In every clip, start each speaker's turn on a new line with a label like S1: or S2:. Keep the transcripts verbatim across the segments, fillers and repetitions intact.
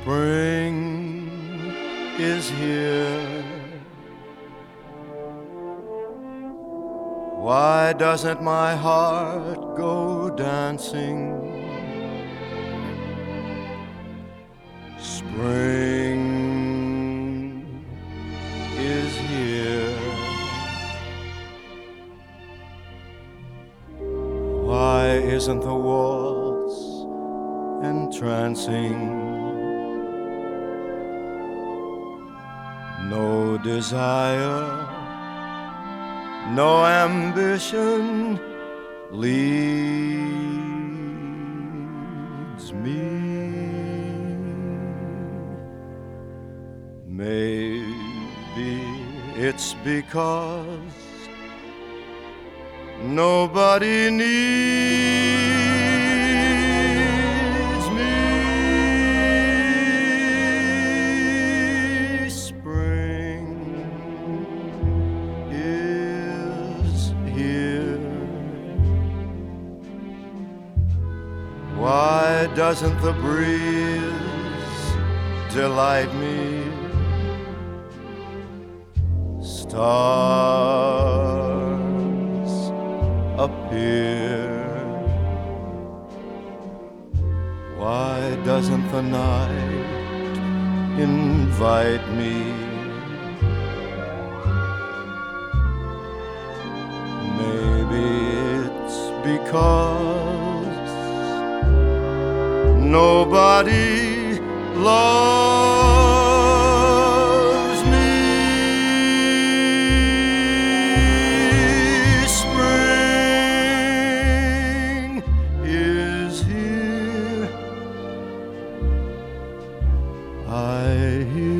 S1: Spring is here. Why doesn't my heart go dancing? Spring is here. Why isn't the waltz entrancing? No desire, no ambition leads me. Maybe it's because nobody needs me. Spring is here. Why doesn't the breeze delight me? Stars appear. Why doesn't the night invite me? Maybe it's because nobody loves me. Spring is here. I hear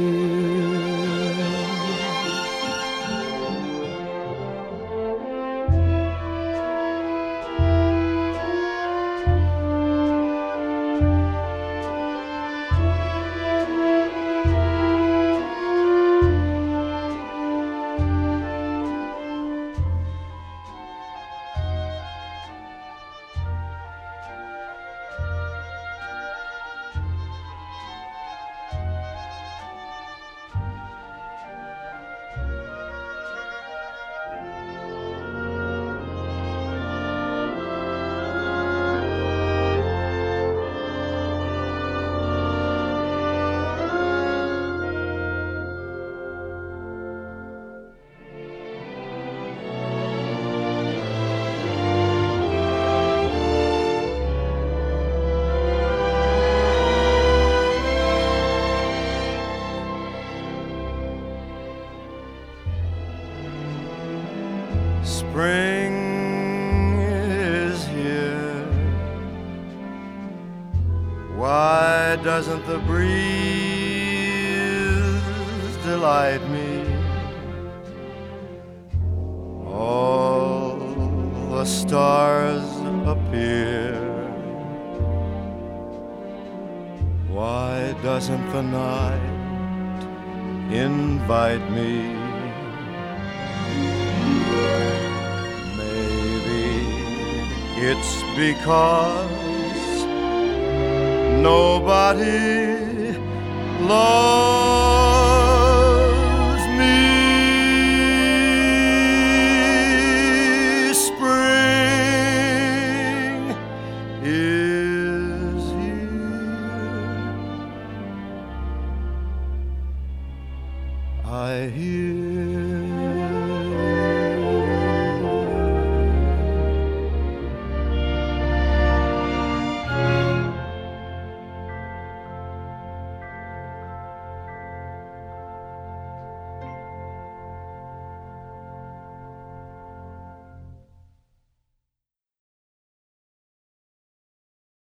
S1: spring is here. Why doesn't the breeze delight me? All the stars appear. Why doesn't the night invite me? It's because nobody loves me. Spring is here. I hear